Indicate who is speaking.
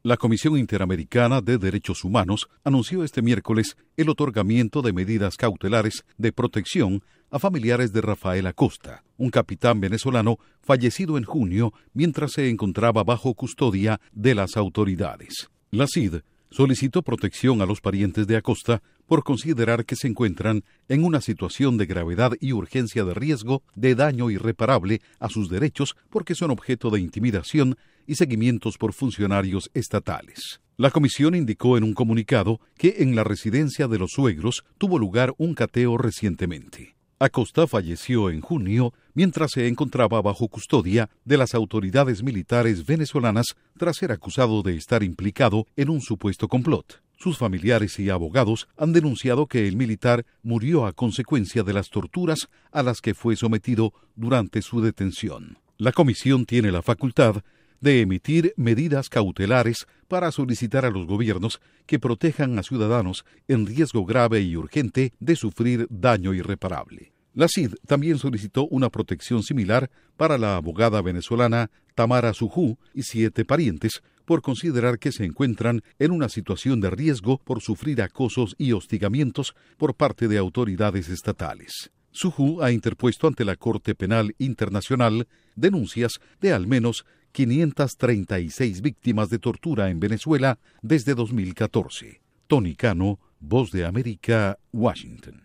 Speaker 1: La Comisión Interamericana de Derechos Humanos anunció este miércoles el otorgamiento de medidas cautelares de protección a familiares de Rafael Acosta, un capitán venezolano fallecido en junio mientras se encontraba bajo custodia de las autoridades. La CID solicitó protección a los parientes de Acosta por considerar que se encuentran en una situación de gravedad y urgencia de riesgo de daño irreparable a sus derechos porque son objeto de intimidación y seguimientos por funcionarios estatales. La comisión indicó en un comunicado que en la residencia de los suegros tuvo lugar un cateo recientemente. Acosta falleció en junio mientras se encontraba bajo custodia de las autoridades militares venezolanas tras ser acusado de estar implicado en un supuesto complot. Sus familiares y abogados han denunciado que el militar murió a consecuencia de las torturas a las que fue sometido durante su detención. La comisión tiene la facultad de emitir medidas cautelares para solicitar a los gobiernos que protejan a ciudadanos en riesgo grave y urgente de sufrir daño irreparable. La CID también solicitó una protección similar para la abogada venezolana Tamara Sujú y 7 parientes por considerar que se encuentran en una situación de riesgo por sufrir acosos y hostigamientos por parte de autoridades estatales. Sujú ha interpuesto ante la Corte Penal Internacional denuncias de al menos 536 víctimas de tortura en Venezuela desde 2014. Tony Cano, Voz de América, Washington.